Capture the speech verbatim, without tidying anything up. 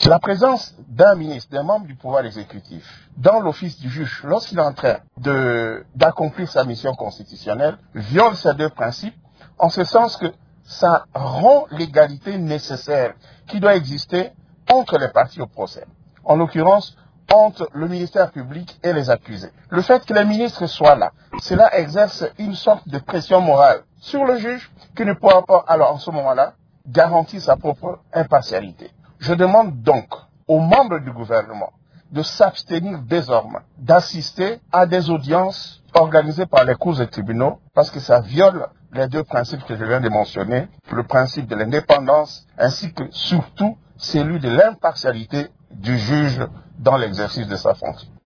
La présence d'un ministre, d'un membre du pouvoir exécutif, dans l'office du juge, lorsqu'il est en train de, d'accomplir sa mission constitutionnelle, viole ces deux principes, en ce sens que ça rend l'égalité nécessaire qui doit exister entre les parties au procès. En l'occurrence, entre le ministère public et les accusés. Le fait que les ministres soient là, cela exerce une sorte de pression morale sur le juge qui ne pourra pas, alors en ce moment-là, garantir sa propre impartialité. Je demande donc aux membres du gouvernement de s'abstenir désormais d'assister à des audiences organisées par les cours et tribunaux parce que ça viole les deux principes que je viens de mentionner, le principe de l'indépendance ainsi que surtout celui de l'impartialité du juge dans l'exercice de sa fonction.